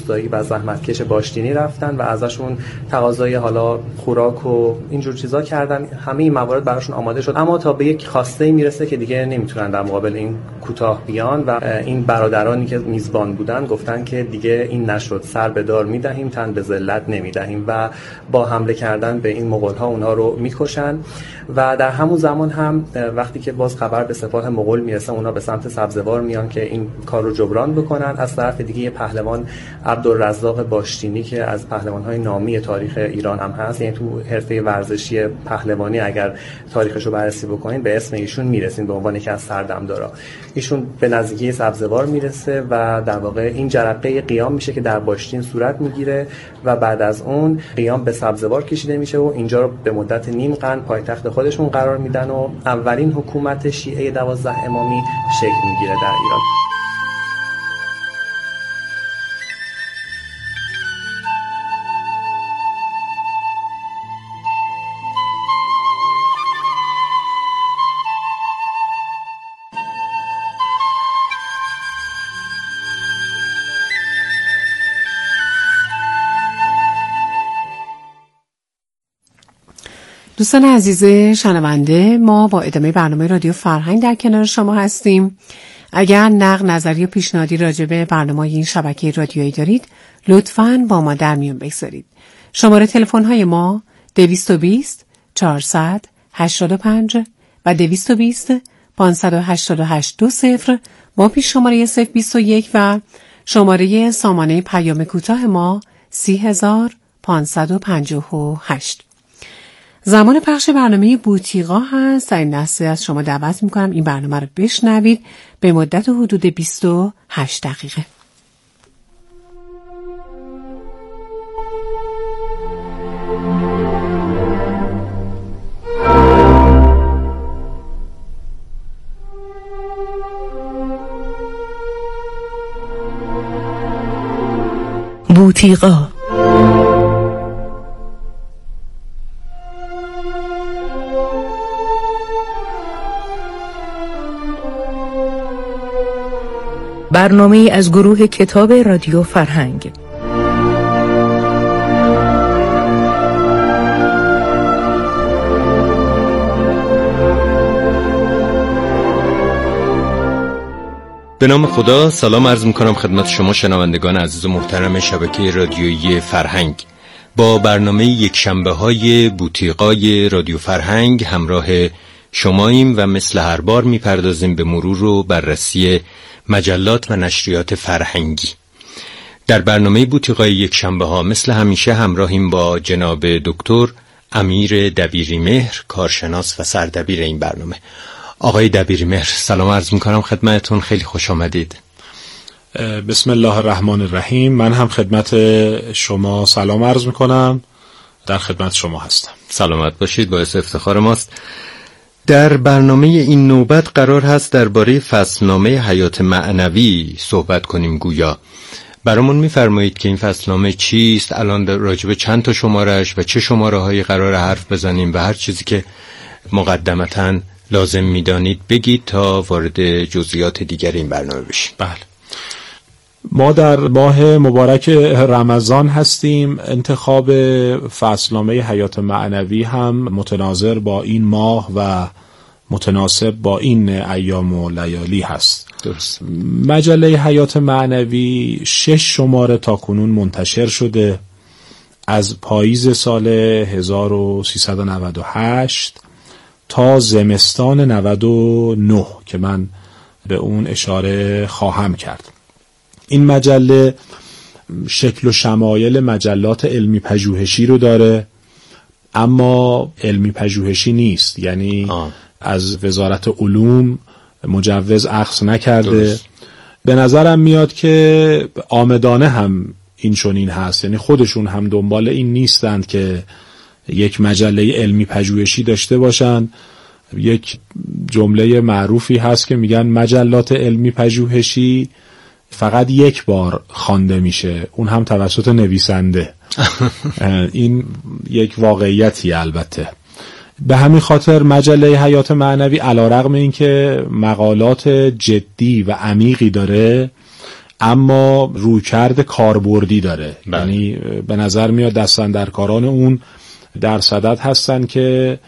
روستایی و زحمتکش باشتینی رفتن و ازشون تقاضای حالا خوراک و اینجور چیزا کردن. همه این موارد براشون آماده شد، اما تا به یک خواسته میرسه که دیگه نمیتونن در مقابل این کوتاه بیان و این برادرانی که میزبان بودن گفتن که دیگه این نشد، سر به دار میدهیم، تن به ذلت نمیدهیم و با حمله کردن به این مغول‌ها اونها رو میکشن. و در همون زمان هم وقتی که باز خبر به سپاه مغول میرسه، اونا به سمت سبزوار میان که این کار رو جبران بکنن. از طرف دیگه یه پهلوان عبدالرزاق باشتینی که از پهلوان‌های نامی تاریخ ایران هم هست، یعنی تو حرفه ورزشی پهلوانی اگر تاریخش رو بررسی بکنین به اسم ایشون میرسین به عنوان یکی از سردمدارا. ایشون به نزدیکی سبزوار میرسه و در واقع این جرقه قیام میشه که در باشتین صورت میگیره و بعد از اون قیام به سبزوار کشیده میشه و اینجا رو به مدت نیم قرن پایتخت خودشون قرار میدن و اولین حکومت شیعه 12 امامی شکل میگیره در ایران. دوستان عزیز شنونده، ما با ادامه برنامه رادیو فرهنگ در کنار شما هستیم. اگر نقد، نظری و پیشنهادی راجع به برنامه این شبکه رادیویی دارید، لطفاً با ما در میون بگذارید. شماره تلفن های ما 220 400 85 و 220 588 20 با پیش شماره 021 و شماره سامانه پیام کوتاه ما 30558. زمان پخش برنامه بوتیقا هست. در این لحظه از شما دعوت میکنم این برنامه رو بشنوید به مدت حدود 28 دقیقه. بوتیقا. برنامه از گروه کتاب رادیو فرهنگ. به نام خدا، سلام عرض میکنم خدمت شما شنوندگان عزیز و محترم شبکه رادیویی فرهنگ. با برنامه یک شنبه های بوتیقای رادیو فرهنگ همراه شماییم و مثل هر بار میپردازیم به مرور و بررسی مجلات و نشریات فرهنگی. در برنامه بوتیقای یک شنبه ها مثل همیشه همراهیم با جناب دکتر امیر دبیریمهر، کارشناس و سردبیر این برنامه. آقای دبیریمهر، سلام عرض میکنم خدمتتون، خیلی خوش آمدید. بسم الله الرحمن الرحیم. من هم خدمت شما سلام عرض میکنم، در خدمت شما هستم. سلامت باشید، باعث افتخار ماست. در برنامه این نوبت قرار هست درباره فصلنامه حیات معنوی صحبت کنیم. گویا برامون میفرمایید که این فصلنامه چیست، الان راجب چند تا شماره‌اش و چه شماره‌هایی قرار حرف بزنیم و هر چیزی که مقدمتاً لازم میدانید بگید تا وارد جزئیات دیگر این برنامه بشیم. بله، ما در ماه مبارک رمضان هستیم. انتخاب فصلنامه حیات معنوی هم متناظر با این ماه و متناسب با این ایام و لیالی هست. درست. مجله حیات معنوی 6 شماره تاکنون منتشر شده، از پاییز سال 1398 تا زمستان 99 که من به اون اشاره خواهم کرد. این مجله شکل و شمایل مجلات علمی پژوهشی رو داره، اما علمی پژوهشی نیست، یعنی از وزارت علوم مجوز اخذ نکرده. درست. به نظرم میاد که عامدانه هم این چنین هست، یعنی خودشون هم دنبال این نیستند که یک مجله علمی پژوهشی داشته باشن. یک جمله معروفی هست که میگن مجلات علمی پژوهشی فقط یک بار خوانده میشه، اون هم توسط نویسنده. این یک واقعیتی البته. به همین خاطر مجله حیات معنوی علیرغم اینکه مقالات جدی و عمیقی داره، اما رویکرد کاربردی داره. یعنی به نظر میاد دستاندرکاران اون در صدد هستن که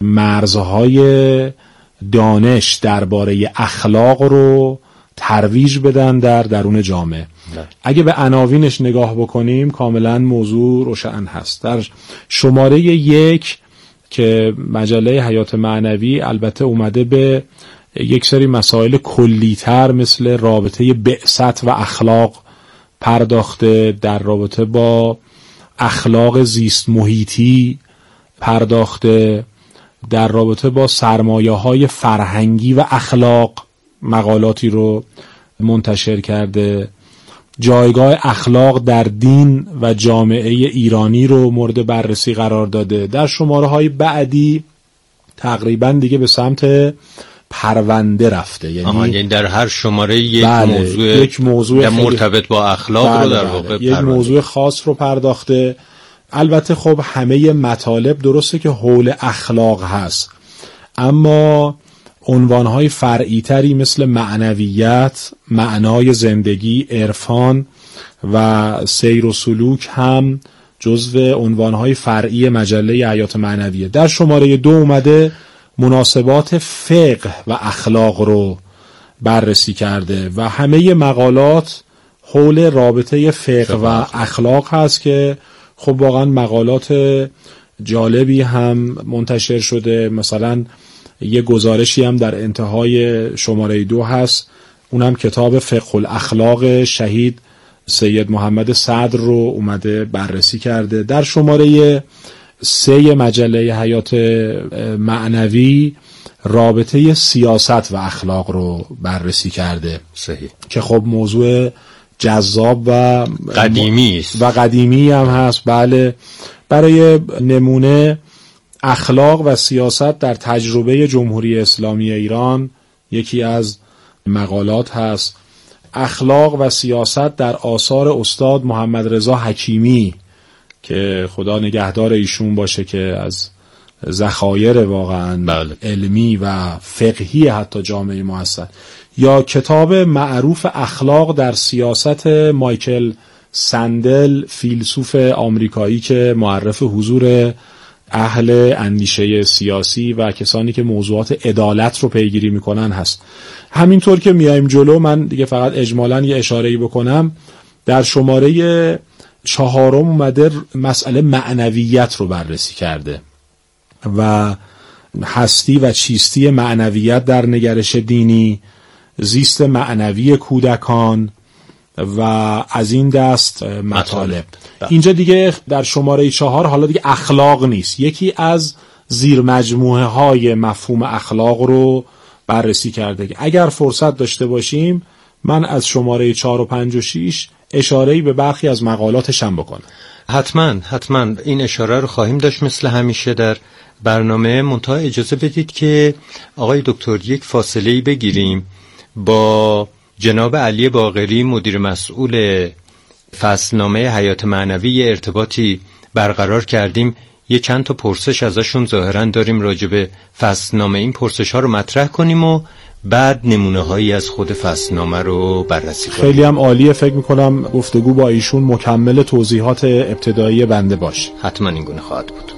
مرزهای دانش درباره اخلاق رو ترویج بدن در درون جامعه. اگه به عناوینش نگاه بکنیم کاملا موضوع روشن هست. در شماره 1 که مجله حیات معنوی البته اومده به یک سری مسائل کلی‌تر مثل رابطه بعثت و اخلاق پرداخته، در رابطه با اخلاق زیست محیطی پرداخته، در رابطه با سرمایه‌های فرهنگی و اخلاق مقالاتی رو منتشر کرده، جایگاه اخلاق در دین و جامعه ایرانی رو مورد بررسی قرار داده. در شماره‌های بعدی تقریباً دیگه به سمت پرونده رفته، یعنی در هر شماره یک موضوع مرتبط با اخلاق رو در واقع یک موضوع خاص رو پرداخته. البته خب همه مطالب درسته که حول اخلاق هست، اما عنوانهای فرعی‌تری مثل معنویت، معنای زندگی، عرفان و سیر و سلوک هم جزو عنوانهای فرعی مجله حیات معنویه. در شماره 2 اومده مناسبات فقه و اخلاق رو بررسی کرده و همه مقالات حول رابطه فقه و اخلاق هست که خب واقعا مقالات جالبی هم منتشر شده. مثلا یه گزارشی هم در انتهای شماره 2 هست، اونم کتاب فقه الاخلاق شهید سید محمد صدر رو اومده بررسی کرده. در شماره 3 مجله حیات معنوی رابطه سیاست و اخلاق رو بررسی کرده. صحیح. که خب موضوع جذاب و قدیمی است و قدیمی هم هست. بله، برای نمونه اخلاق و سیاست در تجربه جمهوری اسلامی ایران یکی از مقالات هست. اخلاق و سیاست در آثار استاد محمد رضا حکیمی که خدا نگهدار ایشون باشه که از ذخایر واقعا علمی و فقهی حتی جامعه ما هستن. یا کتاب معروف اخلاق در سیاست مایکل سندل، فیلسوف آمریکایی که معرف حضور اهل اندیشه سیاسی و کسانی که موضوعات عدالت رو پیگیری میکنن هست. همینطور که میایم جلو من دیگه فقط اجمالاً یه اشاره‌ای بکنم. در شماره 4 اومده مسئله معنویت رو بررسی کرده و هستی و چیستی معنویت در نگرش دینی، زیست معنوی کودکان و از این دست مطالب. اینجا دیگه در شماره 4 حالا دیگه اخلاق نیست، یکی از زیر مجموعه های مفهوم اخلاق رو بررسی کرده که اگر فرصت داشته باشیم من از شماره 4 و 5 و 6 اشاره‌ای به برخی از مقالاتش هم بکنم. حتما این اشاره رو خواهیم داشت مثل همیشه در برنامه. منتها اجازه بدید که آقای دکتر یک فاصله‌ای بگیریم. با جناب علی باقری مدیر مسئول فصلنامه حیات معنوی ارتباطی برقرار کردیم. یه چند تا پرسش ازشون ظاهرا داریم راجع به فصلنامه. این پرسش ها رو مطرح کنیم و بعد نمونه هایی از خود فصلنامه رو بررسی کنیم. خیلی هم عالیه. فکر میکنم گفتگو با ایشون مکمل توضیحات ابتدایی بنده باشه. حتما این گونه خواهد بود.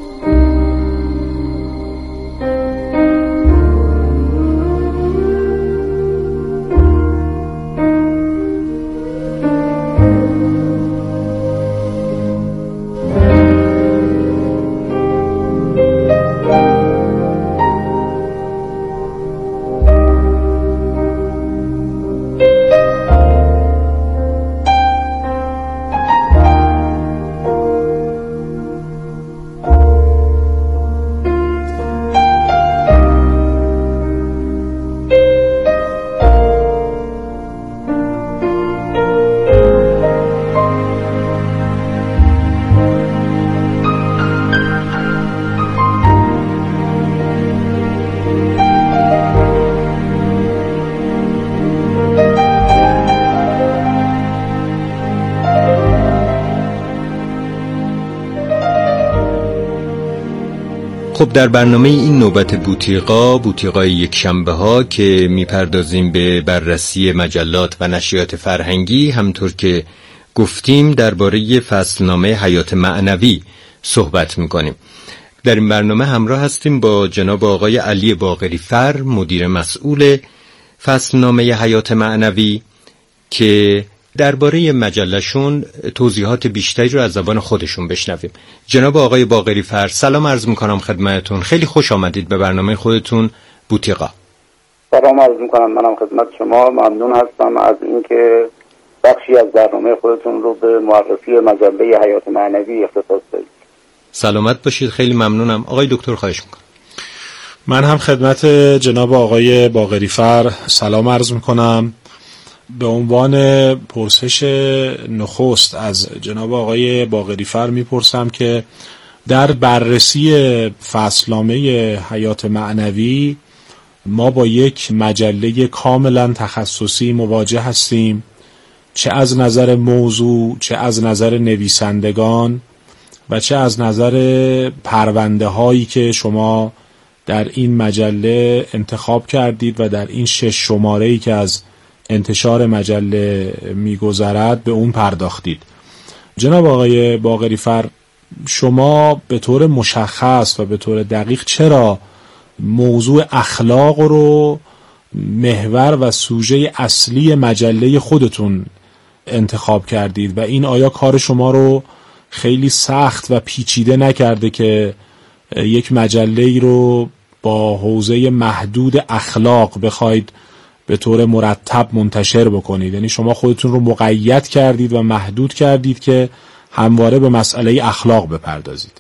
خب در برنامه این نوبت بوتیقای یک شنبه ها که میپردازیم به بررسی مجلات و نشریات فرهنگی، همطور که گفتیم درباره فصلنامه حیات معنوی صحبت میکنیم. در این برنامه همراه هستیم با جناب آقای علی باقری‌فر، مدیر مسئول فصلنامه حیات معنوی، که درباره مجلهشون توضیحات بیشتری رو از زبان خودشون بشنویم. جناب آقای باقری‌فر، سلام عرض میکنم خدمتتون. خیلی خوش آمدید به برنامه خودتون بوتیقا. سلام عرض میکنم. منم خدمت شما ممنون هستم از اینکه بخشی از برنامه خودتون رو به معرفی مجله حیات معنوی اختصاص دادید. سلامت باشید، خیلی ممنونم. آقای دکتر خواهش میکنم. من هم خدمت جناب آقای باقری‌فر سلام عرض میکنم. به عنوان پرسش نخست از جناب آقای باقری‌فر میپرسم که در بررسی فصلنامه حیات معنوی ما با یک مجله کاملا تخصصی مواجه هستیم، چه از نظر موضوع، چه از نظر نویسندگان و چه از نظر پرونده هایی که شما در این مجله انتخاب کردید و در این 6 شماره‌ای که از انتشار مجله میگذرد به اون پرداختید. جناب آقای باقری‌فر، شما به طور مشخص و به طور دقیق چرا موضوع اخلاق رو محور و سوژه اصلی مجله خودتون انتخاب کردید و این آیا کار شما رو خیلی سخت و پیچیده نکرده که یک مجله‌ای رو با حوزه محدود اخلاق بخواید به طور مرتب منتشر بکنید؟ یعنی شما خودتون رو مقید کردید و محدود کردید که همواره به مسئله اخلاق بپردازید.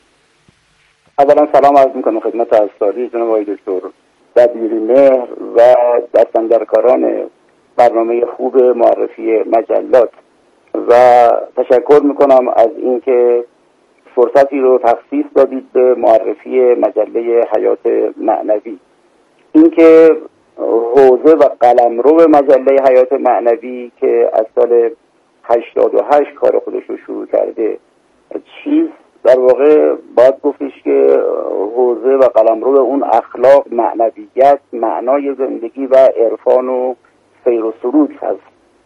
اولا سلام عرض میکنم خدمت اساتید جناب آقای دکتر دبیرمهر و دستاندرکاران برنامه خوب معرفی مجلات و تشکر میکنم از اینکه فرصتی رو تخصیص دادید به معرفی مجله حیات معنوی. اینکه حوزه و قلمرو مجله حیات معنوی که از سال 88 کار خودش رو شروع کرده چیز در واقع باید گفتش که حوزه و قلمرو اون اخلاق، معنویت، معنای زندگی و عرفان و سیر و سلوک هست.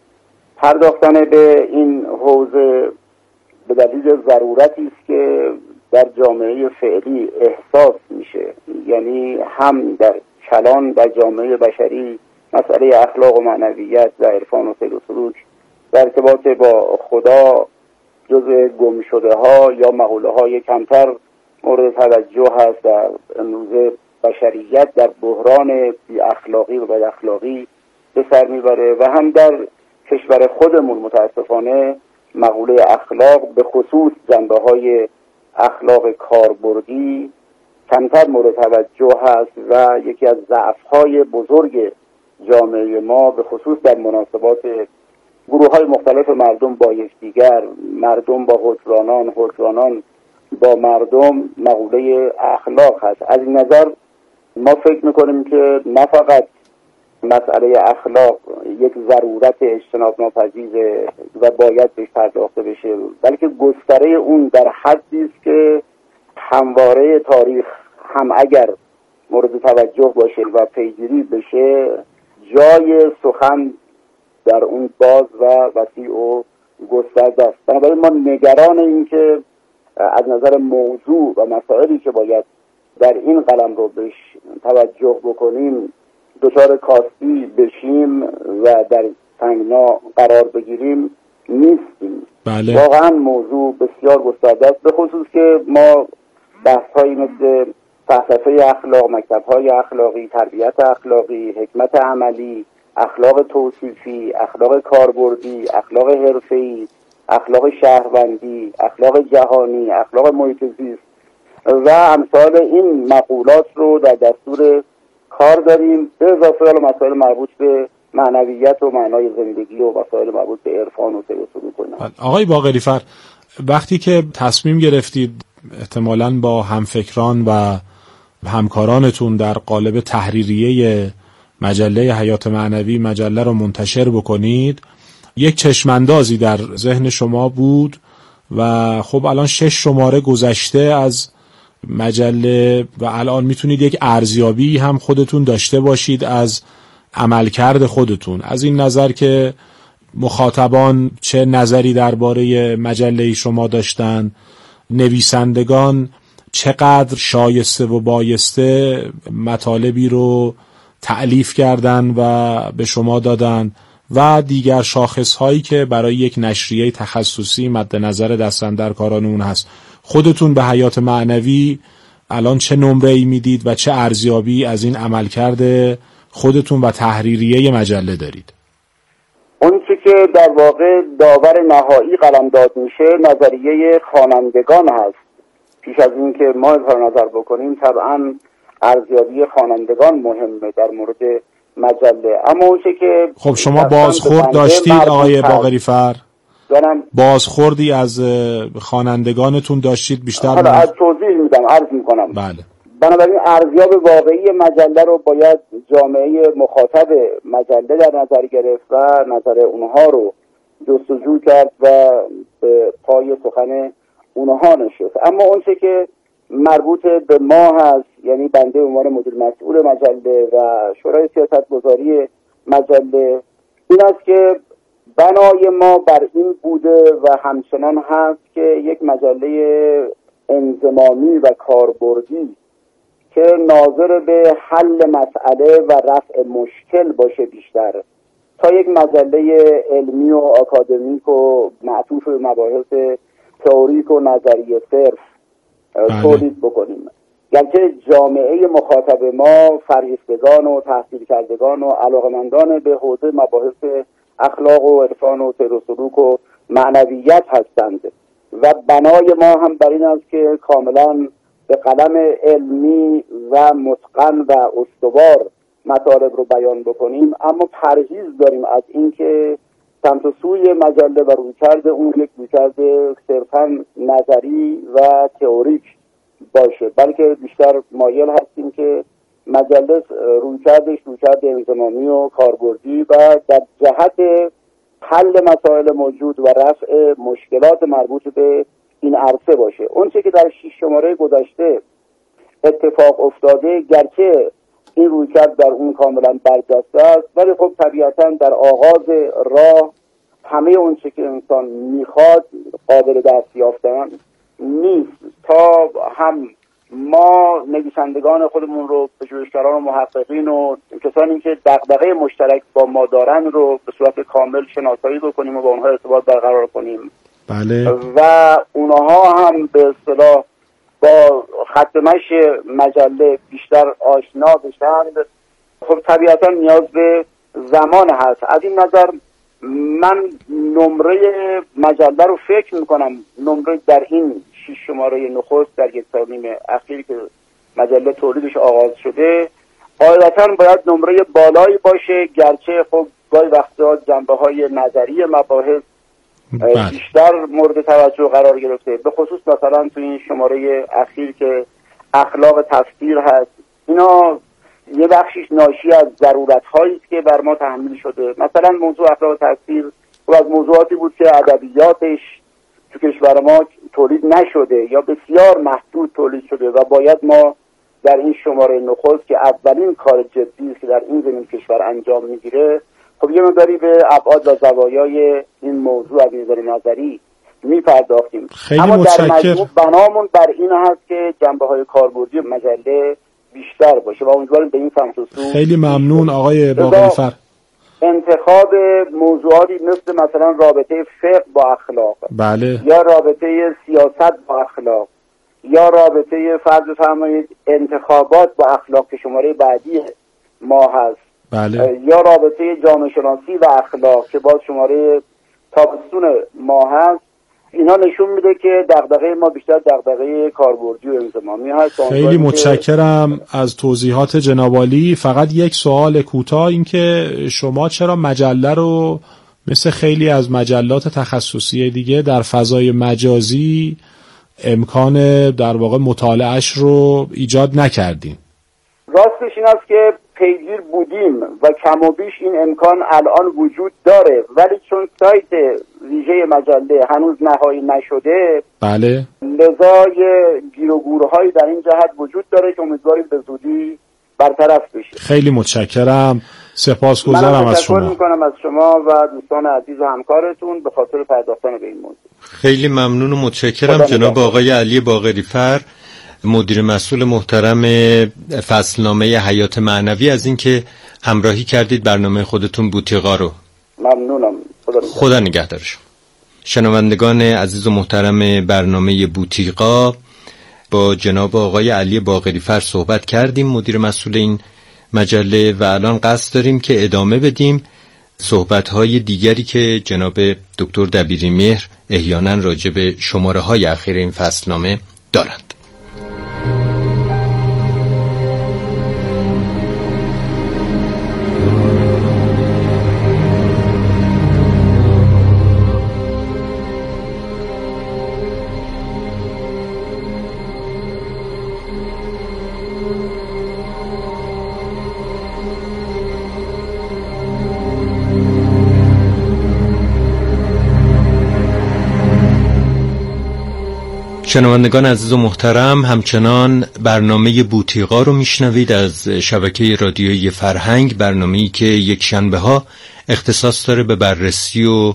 پرداختن به این حوزه به دلیل ضرورتی است که در جامعه فعلی احساس میشه، یعنی هم در کلان و جامعه بشری مسئله اخلاق و معنویت و عرفان و سیر و سلوک در ارتباط با خدا جزء گم شده ها یا مقوله های کمتر مورد توجه هست. در امروز بشریت در بحران بی اخلاقی و بد اخلاقی به سر میبره و هم در کشور خودمون متاسفانه مقوله اخلاق به خصوص جنبه های اخلاق کاربردی کمتر مورد توجه هست و یکی از ضعف‌های بزرگ جامعه ما به خصوص در مناسبات گروه‌های مختلف مردم با یکدیگر، مردم با حکمرانان با مردم، مقوله اخلاق هست. از این نظر ما فکر می‌کنیم که نه فقط مسئله اخلاق یک ضرورت اجتناب ناپذیر و باید بهش پرداخته بشه، بلکه گستره اون در حدی است که همواره تاریخ هم اگر مورد توجه باشه و پیگیری بشه جای سخن در اون باز و وسیع و گسترده است. بنابراین ما نگران این که از نظر موضوع و مسائلی که باید در این قلم رو بهش توجه بکنیم دچار کاستی بشیم و در تنگنا قرار بگیریم نیستیم. بله. واقعا موضوع بسیار گسترده است، به خصوص که ما بحث‌هایی مثل فلسفه اخلاق، مکتب‌های اخلاقی، تربیت اخلاقی، حکمت عملی، اخلاق توصیفی، اخلاق کاربردی، اخلاق حرفه‌ای، اخلاق شهروندی، اخلاق جهانی، اخلاق محیط زیست و امثال این مقولات رو در دستور کار داریم، به اضافه مسائل مربوط به معنویت و معنای زندگی و مسائل مربوط به عرفان و سیر و سلوک. آقای باقری‌فر، وقتی که تصمیم گرفتید احتمالاً با همفکران و همکارانتون در قالب تحریریه مجله حیات معنوی مجله رو منتشر بکنید، یک چشماندازی در ذهن شما بود و خب الان 6 شماره گذشته از مجله و الان میتونید یک ارزیابی هم خودتون داشته باشید از عملکرد خودتون، از این نظر که مخاطبان چه نظری درباره مجله شما داشتن، نویسندگان چقدر شایسته و بایسته مطالبی رو تألیف کردن و به شما دادن و دیگر شاخصهایی که برای یک نشریه تخصصی مد نظر دستاندرکاران اون هست. خودتون به حیات معنوی الان چه نمره‌ای میدید و چه ارزیابی از این عملکرد خودتون و تحریریه مجله دارید؟ اون چی که در واقع داور نهایی قلمداد میشه نظریه خوانندگان هست. پیش از این که ما اظهار نظر بکنیم طبعا ارزیابی خوانندگان مهمه در مورد مجله. اما اون چی که خب شما بازخورد داشتید آقای باقری‌فر؟ بازخوردی از خوانندگانتون داشتید بیشتر؟ حالا از توضیح میدم، عرض میکنم. بله. بنابراین ارزیاب واقعی مجله رو باید جامعه مخاطب مجله در نظر گرفت و نظر اونها رو جستجو کرد و به پای سخن اونها نشست. اما اون چه که مربوط به ما هست، یعنی بنده عنوان مدیر مسئول مجله و شورای سیاستگذاری مجله، این است که بنای ما بر این بوده و همچنان هست که یک مجله انضمامی و کاربردی که ناظر به حل مسئله و رفع مشکل باشه بیشتر تا یک مجله علمی و آکادمیک و معطوف به مباحث تئوریک و نظریه صرف تولید بکنیم. گرچه جامعه مخاطب ما فرهیختگان و تحصیل کردگان و علاقمندان به حوزه مباحث اخلاق و عرفان و سیر و سلوک و معنویت هستند و بنای ما هم بر این است که کاملا به قلم علمی و متقن و استوار مطالب رو بیان بکنیم، اما پرهیز داریم از اینکه سمت و سوی مجله و رویکرد اون یک رویکرد صرفاً نظری و تئوریک باشه، بلکه بیشتر مایل هستیم که مجله رویکردش رویکرد انضمامی و کاربردی و در جهت حل مسائل موجود و رفع مشکلات مربوط به این عرصه باشه. اون چه که در 6 شماره گذشته اتفاق افتاده، گرچه این رویکرد در اون کاملا برجسته است، ولی خب طبیعتا در آغاز راه همه اون چه که انسان میخواد قابل دست یافتن نیست تا هم ما نویسندگان خودمون رو، پژوهشگران و محققین و کسانی که دغدغه مشترک با ما دارن رو به صورت کامل شناسایی بکنیم و با اونها ارتباط برقرار کنیم. بله. و اونها هم به اصطلاح با خط مشی مجله بیشتر آشنا بشن. خب طبیعتا نیاز به زمان هست. از این نظر من نمره مجله رو فکر میکنم، نمره در این 6 شماره نخست در 1 سال و نیم اخیر که مجله تولیدش آغاز شده قاعدتا باید نمره بالایی باشه، گرچه خب گاهی وقتا جنبه‌های نظری مباحث بیشتر مورد توجه قرار گرفته، به خصوص مثلا تو این شماره اخیر که اخلاق تفسیر هست. اینا یه بخشیش ناشی از ضرورت‌هایی است که بر ما تحمیل شده. مثلا موضوع اخلاق تفسیر و از موضوعاتی بود که ادبیاتش تو کشور ما تولید نشده یا بسیار محدود تولید شده و باید ما در این شماره نخست که اولین کار جدی است که در این زمین کشور انجام میگیره، خب یه مقداری به ابعاد و زوایای این موضوع از نظر نظری میپرداختیم. اما در مجموع بنامون بر این هست که جنبه‌های کاربردی مجله بیشتر باشه و امیدواریم به این سمت و سو. خیلی ممنون آقای باقری‌فر. انتخاب موضوعاتی مثلا رابطه فقه با اخلاق، بله، یا رابطه سیاست با اخلاق، یا رابطه فرض فرمایید انتخابات با اخلاق که شماره بعدی ما هست، بله، یا رابطه جامعه شناسی و اخلاق که باز شماره تابستون ما هست، اینا نشون میده که دغدغه ما بیشتر دغدغه کاربردی و انضمامی هست. خیلی متشکرم از توضیحات جناب عالی. فقط یک سوال کوتاه، این که شما چرا مجله رو مثل خیلی از مجلات تخصصی دیگه در فضای مجازی امکان در واقع مطالعهش رو ایجاد نکردین؟ راستش این است که پیگیر بودیم و کم و بیش این امکان الان وجود داره، ولی چون سایت ویژه مجله هنوز نهایی نشده، بله، لذا گیر و گورهایی در این جهت وجود داره که امیدواریم به زودی برطرف بشه. خیلی متشکرم، سپاسگزارم از شما. تشکر میکنم از شما و دوستان عزیز و همکارتون به خاطر پرداختن به این موضوع. خیلی ممنون و متشکرم جناب آقای علی باقری‌فر، مدیر مسئول محترم فصلنامه حیات معنوی، از اینکه همراهی کردید برنامه خودتون بوتیقا رو. ممنونم. خدا نگهدار شما. شنوندگان عزیز و محترم برنامه بوتیقا، با جناب آقای علی باقری‌فر صحبت کردیم، مدیر مسئول این مجله، و الان قصد داریم که ادامه بدیم صحبت‌های دیگری که جناب دکتر دبیریمهر احیانا راجع به شماره‌های اخیر این فصلنامه دارند. شنوندگان عزیز و محترم، همچنان برنامه بوتیقا رو میشنوید از شبکه رادیویی فرهنگ، برنامه‌ای که یک شنبه ها اختصاص داره به بررسی و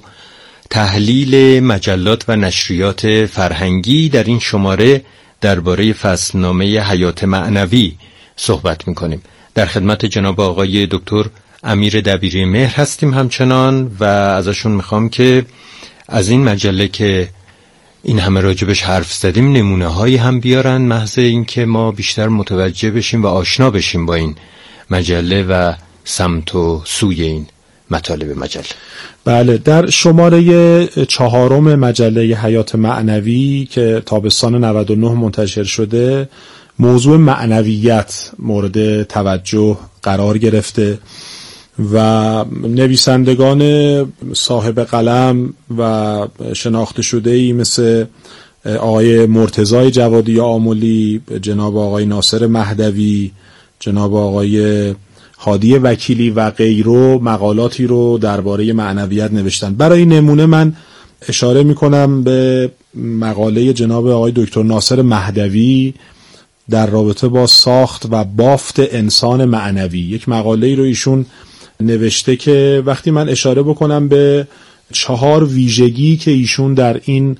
تحلیل مجلات و نشریات فرهنگی. در این شماره درباره فصلنامه حیات معنوی صحبت میکنیم. در خدمت جناب آقای دکتر امیر دبیریمهر هستیم همچنان و ازشون میخوام که از این مجله که این همه راجبش حرف زدیم نمونه هایی هم بیارن، محض این که ما بیشتر متوجه بشیم و آشنا بشیم با این مجله و سمت و سوی این مطالب مجله. بله، در شماره 4 مجله حیات معنوی که تابستان 99 منتشر شده، موضوع معنویت مورد توجه قرار گرفته و نویسندگان صاحب قلم و شناخته شده‌ای مثل آقای مرتضی جوادی آملی، جناب آقای ناصر مهدوی، جناب آقای هادی وکیلی و غیره مقالاتی رو درباره معنویت نوشتن. برای نمونه من اشاره میکنم به مقاله جناب آقای دکتر ناصر مهدوی در رابطه با ساخت و بافت انسان معنوی. یک مقاله رو ایشون نوشته که وقتی من اشاره بکنم به 4 ویژگی که ایشون در این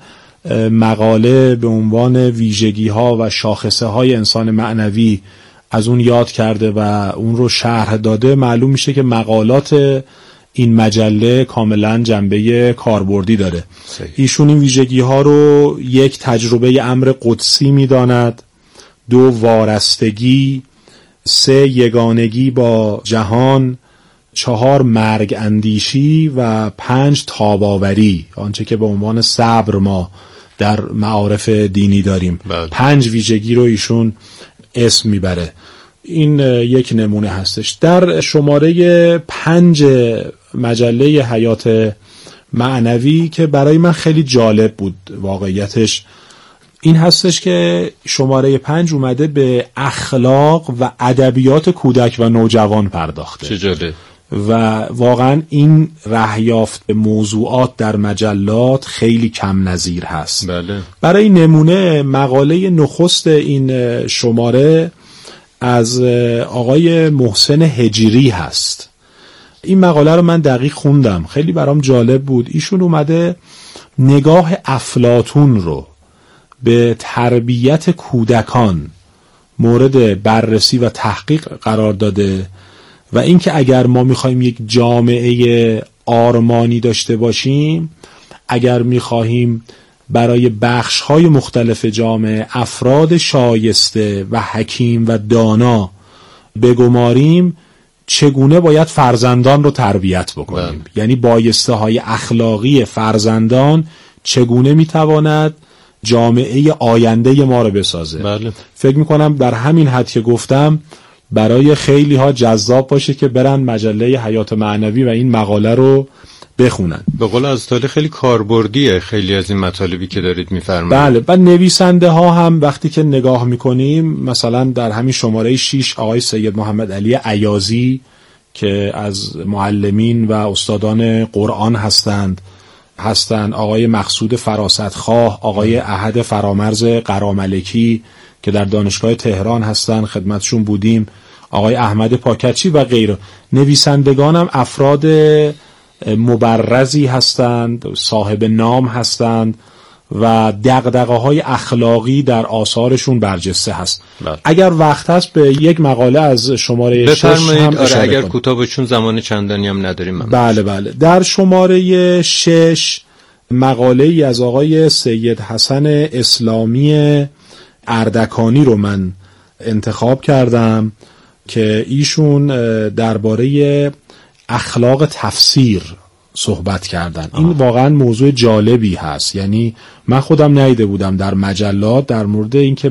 مقاله به عنوان ویژگی ها و شاخصه های انسان معنوی از اون یاد کرده و اون رو شرح داده، معلوم میشه که مقالات این مجله کاملا جنبه کاربردی داره. ایشون این ویژگی ها رو 1 تجربه امر قدسی میداند، 2 وارستگی، 3 یگانگی با جهان، 4 مرگ اندیشی و 5 تاباوری، آنچه که به عنوان صبر ما در معارف دینی داریم. 5 ویژگی رو ایشون اسم میبره. این یک نمونه هستش. در شماره 5 مجله حیات معنوی که برای من خیلی جالب بود واقعیتش این هستش که شماره 5 اومده به اخلاق و ادبیات کودک و نوجوان پرداخته. چه جالب. و واقعا این رهیافت موضوعات در مجلات خیلی کم نظیر هست. بله. برای نمونه مقاله نخست این شماره از آقای محسن هجیری هست. این مقاله رو من دقیق خوندم، خیلی برام جالب بود. ایشون اومده نگاه افلاطون رو به تربیت کودکان مورد بررسی و تحقیق قرار داده و اینکه اگر ما میخوایم یک جامعه آرمانی داشته باشیم، اگر میخواهیم برای بخش‌های مختلف جامعه افراد شایسته و حکیم و دانا بگماریم، چگونه باید فرزندان رو تربیت بکنیم. یعنی بایسته های اخلاقی فرزندان چگونه میتواند جامعه آینده ما رو بسازه. بله. فکر میکنم در همین حد که گفتم برای خیلی ها جذاب باشه که برن مجله حیات معنوی و این مقاله رو بخونن. به قول از طالع خیلی کاربردیه خیلی از این مطالبی که دارید میفرمایید. بله، و نویسنده ها هم وقتی که نگاه میکنیم، مثلا در همین شماره 6 آقای سید محمد علی عیاضی که از معلمین و استادان قرآن هستند، آقای مقصود فراستخواه، آقای احد فرامرز قراملکی که در دانشگاه تهران هستند، خدمتشون بودیم، آقای احمد پاکچی و غیره. نویسندگان هم افراد مبرزی هستند، صاحب نام هستند و دغدغه‌های اخلاقی در آثارشون برجسته هست. بله. اگر وقت هست به یک مقاله از شماره 6 هم اشاره اگر کنم. کوتاه بچون زمان چندانی هم نداریم. بله. در شماره 6 مقاله ای از آقای سید حسن اسلامی اردکانی رو من انتخاب کردم که ایشون درباره اخلاق تفسیر صحبت کردن. این واقعا موضوع جالبی هست، یعنی من خودم ندیده بودم در مجلات در مورد اینکه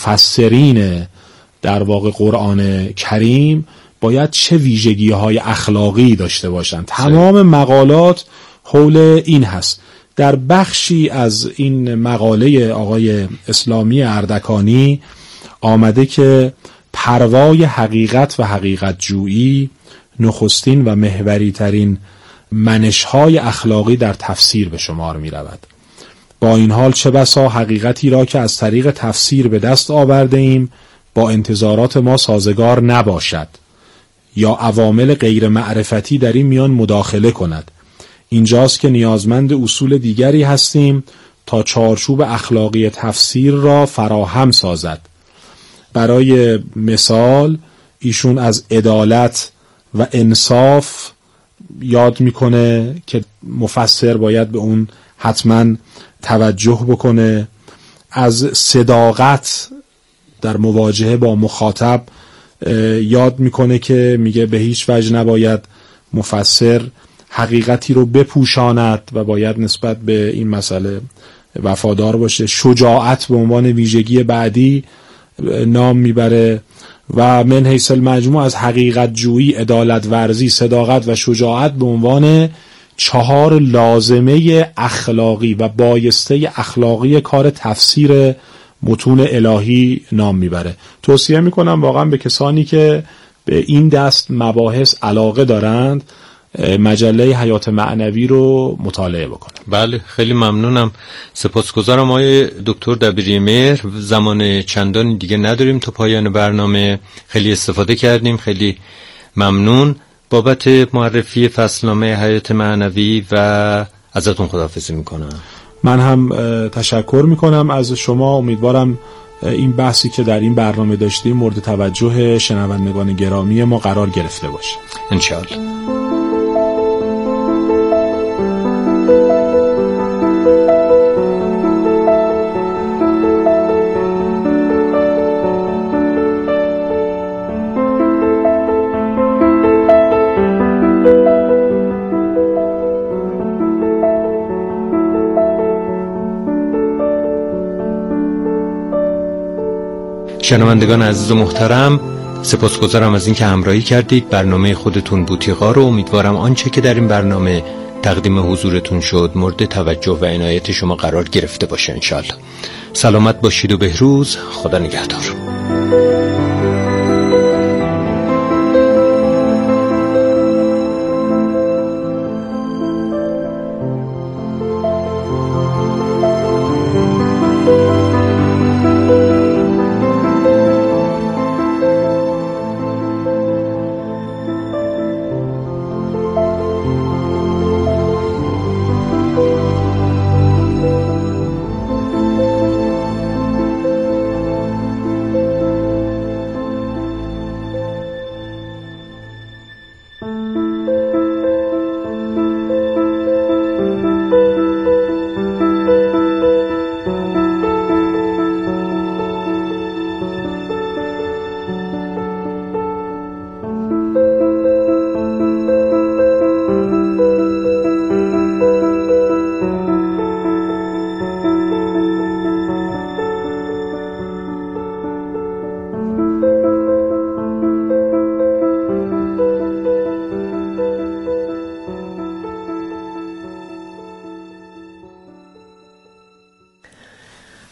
مفسرین در واقع قرآن کریم باید چه ویژگی‌های اخلاقی داشته باشند. تمام مقالات حول این هست. در بخشی از این مقاله آقای اسلامی اردکانی آمده که پروای حقیقت و حقیقت جویی نخستین و محوری ترین منش‌های اخلاقی در تفسیر به شمار می رود. با این حال چه بسا حقیقتی را که از طریق تفسیر به دست آورده ایم با انتظارات ما سازگار نباشد یا عوامل غیر معرفتی در این میان مداخله کند. اینجاست که نیازمند اصول دیگری هستیم تا چارچوب اخلاقی تفسیر را فراهم سازد. برای مثال ایشون از عدالت و انصاف یاد میکنه که مفسر باید به اون حتما توجه بکنه. از صداقت در مواجهه با مخاطب یاد میکنه که میگه به هیچ وجه نباید مفسر حقیقتی رو بپوشاند و باید نسبت به این مسئله وفادار باشه. شجاعت به عنوان ویژگی بعدی نام میبره و من حیث المجموع از حقیقت جویی، عدالت ورزی، صداقت و شجاعت به عنوان 4 لازمه اخلاقی و بایسته اخلاقی کار تفسیر متون الهی نام میبره. توصیه میکنم واقعا به کسانی که به این دست مباحث علاقه دارند مجله حیات معنوی رو مطالعه بکنم. بله، خیلی ممنونم. سپاسگزارم آقای دکتر دبیری‌مهر. زمان چندانی دیگه نداریم تا پایان برنامه. خیلی استفاده کردیم، خیلی ممنون بابت معرفی فصلنامه حیات معنوی و ازتون خداحافظی میکنم. من هم تشکر میکنم از شما. امیدوارم این بحثی که در این برنامه داشتیم مورد توجه شنوندگان گرامی ما قرار گرفته باشه انشاءالله. شنوندگان عزیز و محترم، سپاسگزارم از اینکه همراهی کردید. برنامه خودتون بوتیقا رو امیدوارم آنچه که در این برنامه تقدیم حضورتون شد مورد توجه و عنایت شما قرار گرفته باشه انشالله. سلامت باشید و بهروز. خدا نگهدار.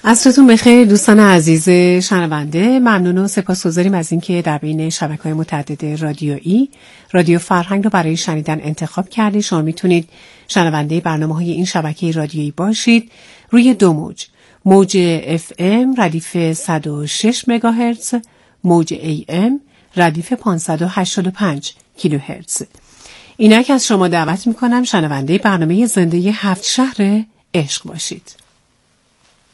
عصرتون بخیر دوستان عزیز شنونده. ممنون و سپاسگزاریم از اینکه در بین شبکه‌های متعدد رادیویی رادیو فرهنگ رو برای شنیدن انتخاب کردید. شما میتونید شنونده برنامه‌های این شبکه رادیویی باشید روی دو موج FM ردیف 106 مگاهرتز، موج AM ردیف 585 کیلوهرتز. اینک از شما دعوت میکنم شنونده برنامه زنده 7 شهر عشق باشید.